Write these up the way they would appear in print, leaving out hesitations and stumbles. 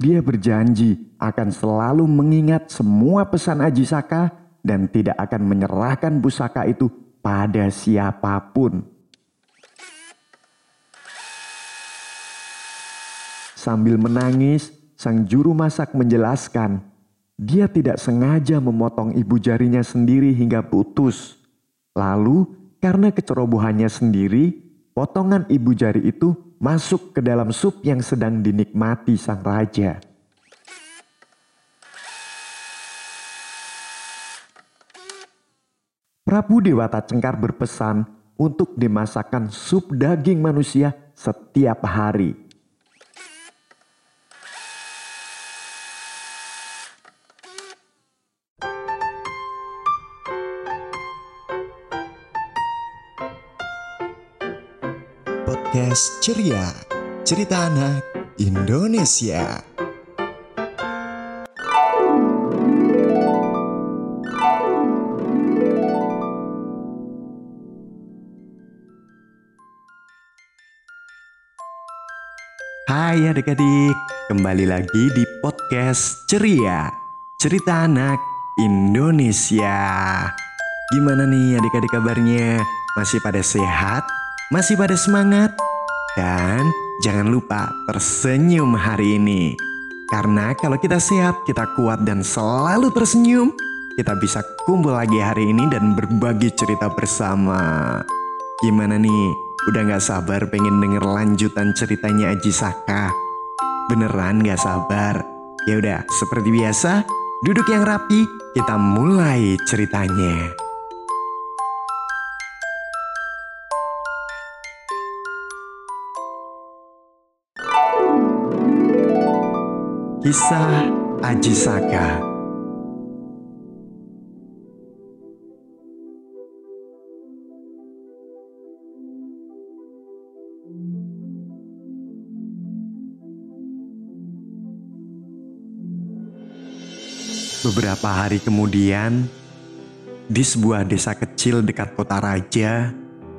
Dia berjanji akan selalu mengingat semua pesan Ajisaka dan tidak akan menyerahkan pusaka itu pada siapapun. Sambil menangis, sang juru masak menjelaskan, dia tidak sengaja memotong ibu jarinya sendiri hingga putus. Lalu, karena kecerobohannya sendiri, potongan ibu jari itu masuk ke dalam sup yang sedang dinikmati sang raja. Prabu Dewata Cengkar berpesan untuk dimasakkan sup daging manusia setiap hari. Podcast Ceria, cerita anak Indonesia. Hai adik-adik, kembali lagi di Podcast Ceria, cerita anak Indonesia. Gimana nih adik-adik kabarnya? Masih pada sehat? Masih pada semangat? Dan jangan lupa tersenyum hari ini. Karena kalau kita sehat, kita kuat dan selalu tersenyum, kita bisa kumpul lagi hari ini dan berbagi cerita bersama. Gimana nih? Udah gak sabar pengen denger lanjutan ceritanya Ajisaka? Beneran gak sabar? Ya udah, seperti biasa, duduk yang rapi, kita mulai ceritanya. Kisah Ajisaka. Beberapa hari kemudian, di sebuah desa kecil dekat kota raja,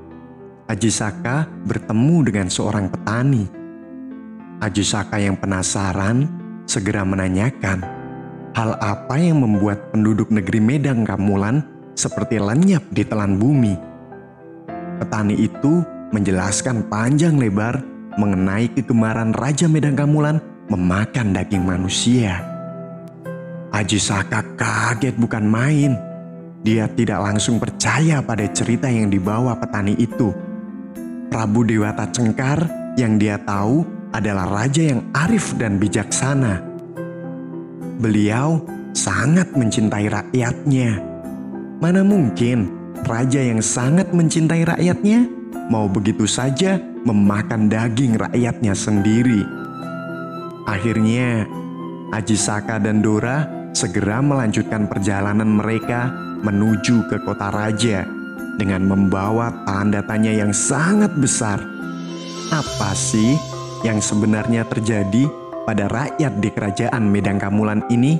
Ajisaka bertemu dengan seorang petani. Ajisaka yang penasaran segera menanyakan hal apa yang membuat penduduk negeri Medang Kamulan seperti lenyap di telan bumi. Petani itu menjelaskan panjang lebar mengenai kegemaran Raja Medang Kamulan memakan daging manusia. Ajisaka kaget bukan main. Dia tidak langsung percaya pada cerita yang dibawa petani itu. Prabu Dewata Cengkar yang dia tahu adalah raja yang arif dan bijaksana. Beliau sangat mencintai rakyatnya. Mana mungkin raja yang sangat mencintai rakyatnya mau begitu saja memakan daging rakyatnya sendiri. Akhirnya, Ajisaka dan Dora segera melanjutkan perjalanan mereka menuju ke kota raja dengan membawa tanda tanya yang sangat besar. Apa sih yang sebenarnya terjadi pada rakyat di kerajaan Medang Kamulan ini?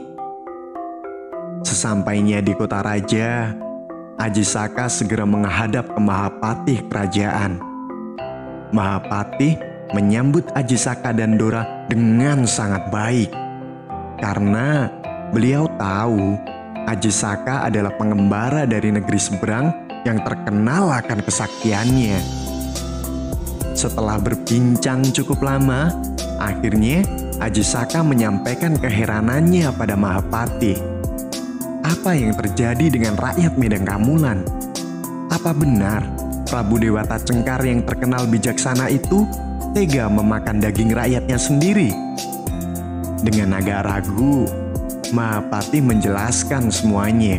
Sesampainya di kota raja, Ajisaka segera menghadap ke Mahapatih kerajaan. Mahapatih menyambut Ajisaka dan Dora dengan sangat baik. Karena beliau tahu Ajisaka adalah pengembara dari negeri seberang yang terkenal akan kesaktiannya. Setelah berbincang cukup lama, akhirnya Ajisaka menyampaikan keheranannya pada Mahapatih. Apa yang terjadi dengan rakyat Medang Kamulan? Apa benar Prabu Dewata Cengkar yang terkenal bijaksana itu tega memakan daging rakyatnya sendiri? Dengan agak ragu, Mahapatih menjelaskan semuanya.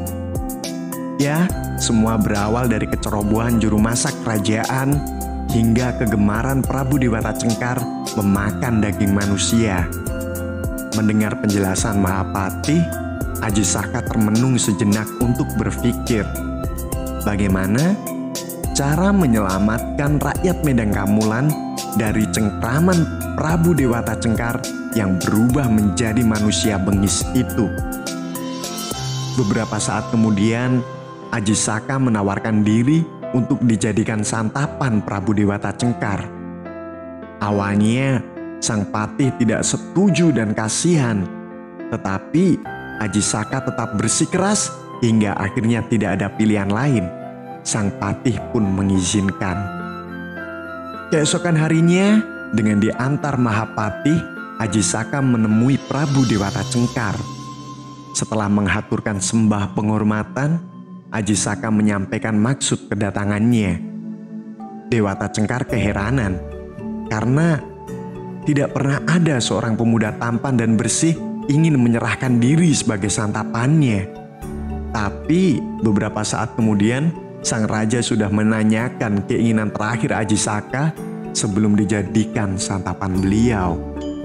Ya, semua berawal dari kecerobohan juru masak kerajaan hingga kegemaran Prabu Dewata Cengkar memakan daging manusia. Mendengar penjelasan Mahapatih, Ajisaka termenung sejenak untuk berpikir bagaimana cara menyelamatkan rakyat Medang Kamulan dari cengkraman Prabu Dewata Cengkar yang berubah menjadi manusia bengis itu. Beberapa saat kemudian, Ajisaka menawarkan diri untuk dijadikan santapan Prabu Dewata Cengkar. Awalnya, Sang patih tidak setuju dan kasihan. Tetapi Ajisaka tetap bersikeras hingga akhirnya tidak ada pilihan lain. Sang patih pun mengizinkan. Keesokan harinya, dengan diantar Mahapatih, Ajisaka menemui Prabu Dewata Cengkar. Setelah menghaturkan sembah penghormatan, Ajisaka menyampaikan maksud kedatangannya. Dewata Cengkar keheranan karena tidak pernah ada seorang pemuda tampan dan bersih ingin menyerahkan diri sebagai santapannya. Tapi beberapa saat kemudian, sang raja sudah menanyakan keinginan terakhir Ajisaka sebelum dijadikan santapan beliau.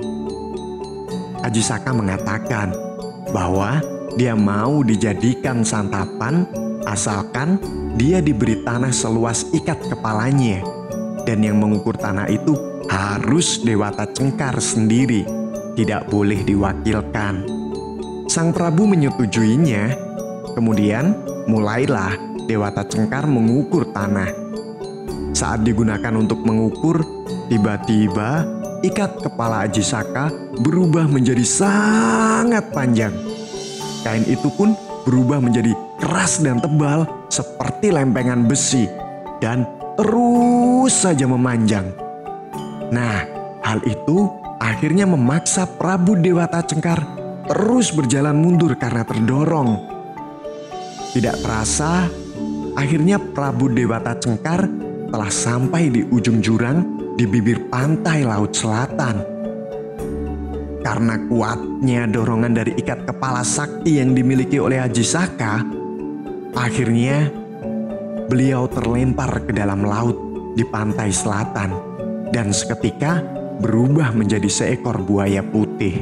Ajisaka mengatakan bahwa dia mau dijadikan santapan asalkan dia diberi tanah seluas ikat kepalanya, dan yang mengukur tanah itu harus Dewata Cengkar sendiri, tidak boleh diwakilkan. Sang Prabu menyetujuinya. Kemudian mulailah Dewata Cengkar mengukur tanah. Saat digunakan untuk mengukur, tiba-tiba ikat kepala Ajisaka berubah menjadi sangat panjang. Kain itu pun berubah menjadi keras dan tebal seperti lempengan besi dan terus saja memanjang. Nah, hal itu akhirnya memaksa Prabu Dewata Cengkar terus berjalan mundur karena terdorong. Tidak terasa, akhirnya Prabu Dewata Cengkar telah sampai di ujung jurang di bibir pantai Laut Selatan. Karena kuatnya dorongan dari ikat kepala sakti yang dimiliki oleh Ajisaka, akhirnya beliau terlempar ke dalam laut di pantai selatan dan seketika berubah menjadi seekor buaya putih.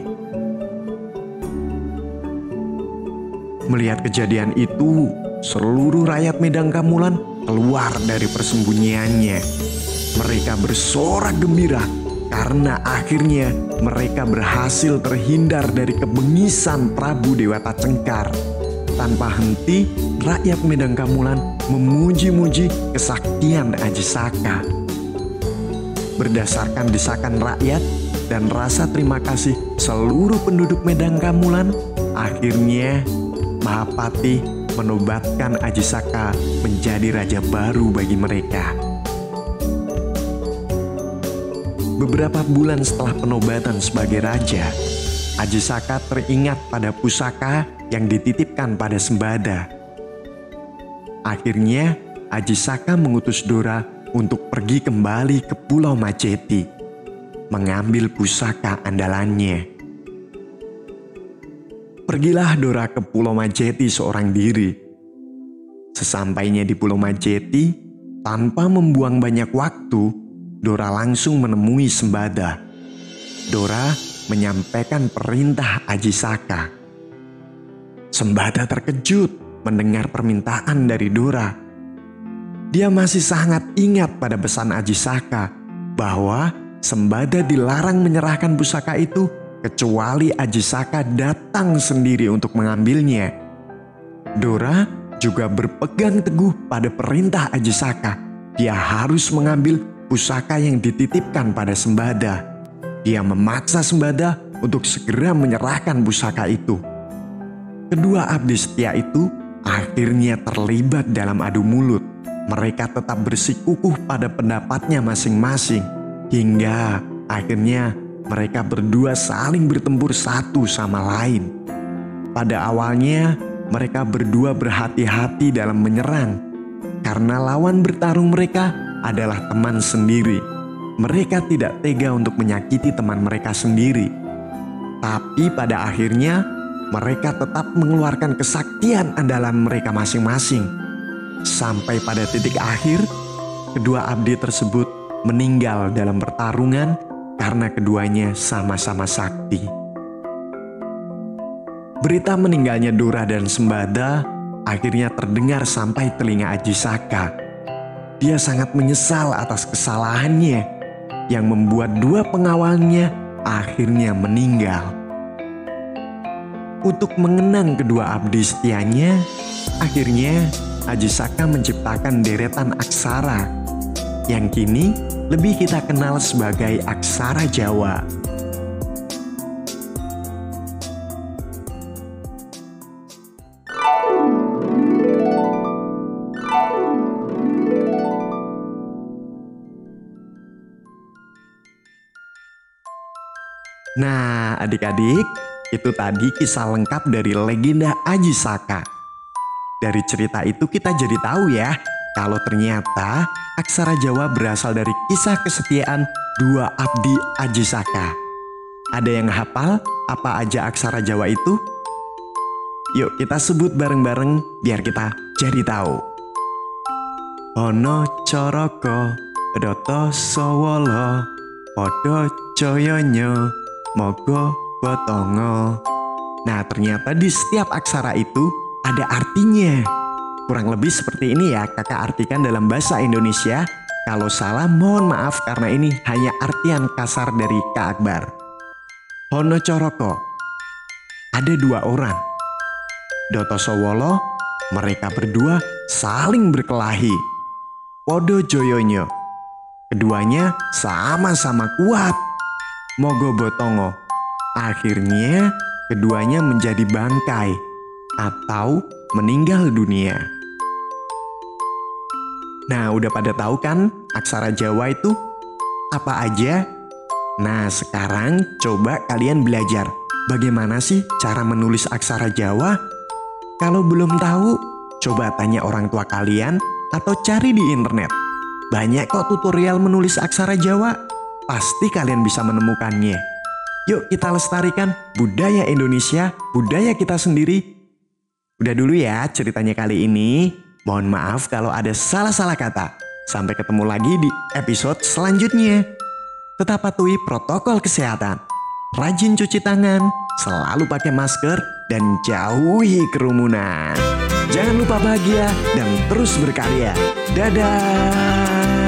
Melihat kejadian itu, seluruh rakyat Medang Kamulan keluar dari persembunyiannya. Mereka bersorak gembira karena akhirnya mereka berhasil terhindar dari kebengisan Prabu Dewata Cengkar. Tanpa henti, rakyat Medang Kamulan memuji-muji kesaktian Ajisaka. Berdasarkan desakan rakyat dan rasa terima kasih seluruh penduduk Medang Kamulan, akhirnya Mahapatih menobatkan Ajisaka menjadi raja baru bagi mereka. Beberapa bulan setelah penobatan sebagai raja, Ajisaka teringat pada pusaka yang dititipkan pada Sembada. Akhirnya Ajisaka mengutus Dora untuk pergi kembali ke Pulau Majeti, mengambil pusaka andalannya. Pergilah Dora ke Pulau Majeti seorang diri. Sesampainya di Pulau Majeti, tanpa membuang banyak waktu, Dora langsung menemui Sembada. Dora menyampaikan perintah Ajisaka. Sembada terkejut mendengar permintaan dari Dora. Dia masih sangat ingat pada pesan Ajisaka bahwa Sembada dilarang menyerahkan pusaka itu kecuali Ajisaka datang sendiri untuk mengambilnya. Dora juga berpegang teguh pada perintah Ajisaka. Dia harus mengambil pusaka yang dititipkan pada Sembada. Dia memaksa Sembada untuk segera menyerahkan pusaka itu. Kedua abdi setia itu akhirnya terlibat dalam adu mulut. Mereka tetap bersikukuh pada pendapatnya masing-masing hingga akhirnya mereka berdua saling bertempur satu sama lain. Pada awalnya, mereka berdua berhati-hati dalam menyerang. Karena lawan bertarung mereka adalah teman sendiri. Mereka tidak tega untuk menyakiti teman mereka sendiri. Tapi pada akhirnya, mereka tetap mengeluarkan kesaktian andalan mereka masing-masing. Sampai pada titik akhir, kedua abdi tersebut meninggal dalam pertarungan karena keduanya sama-sama sakti. Berita meninggalnya Dora dan Sembada akhirnya terdengar sampai telinga Ajisaka. Dia sangat menyesal atas kesalahannya yang membuat dua pengawalnya akhirnya meninggal. Untuk mengenang kedua abdi setianya, akhirnya Ajisaka menciptakan deretan aksara yang kini lebih kita kenal sebagai aksara Jawa. Nah, adik-adik, itu tadi kisah lengkap dari legenda Aji Saka. Dari cerita itu kita jadi tahu ya, kalau ternyata aksara Jawa berasal dari kisah kesetiaan dua abdi Aji Saka. Ada yang hafal apa aja aksara Jawa itu? Yuk kita sebut bareng-bareng biar kita jadi tahu. Ono coroko, doto sowolo, podo coyonyo, mogo botongo. Nah, ternyata di setiap aksara itu ada artinya. Kurang lebih seperti ini ya kakak artikan dalam bahasa Indonesia. Kalau salah mohon maaf karena ini hanya artian kasar dari Kak Akbar. Hono coroko, ada dua orang. Doto sowolo, mereka berdua saling berkelahi. Podo joyonyo, keduanya sama-sama kuat. Mogo botongo, akhirnya keduanya menjadi bangkai atau meninggal dunia. Nah, udah pada tahu kan aksara Jawa itu apa aja? Nah, sekarang coba kalian belajar bagaimana sih cara menulis aksara Jawa? Kalau belum tahu, coba tanya orang tua kalian atau cari di internet. Banyak kok tutorial menulis aksara Jawa. Pasti kalian bisa menemukannya. Yuk kita lestarikan budaya Indonesia, budaya kita sendiri. Udah dulu ya ceritanya kali ini. Mohon maaf kalau ada salah-salah kata. Sampai ketemu lagi di episode selanjutnya. Tetap patuhi protokol kesehatan. Rajin cuci tangan, selalu pakai masker, dan jauhi kerumunan. Jangan lupa bahagia dan terus berkarya. Dadah!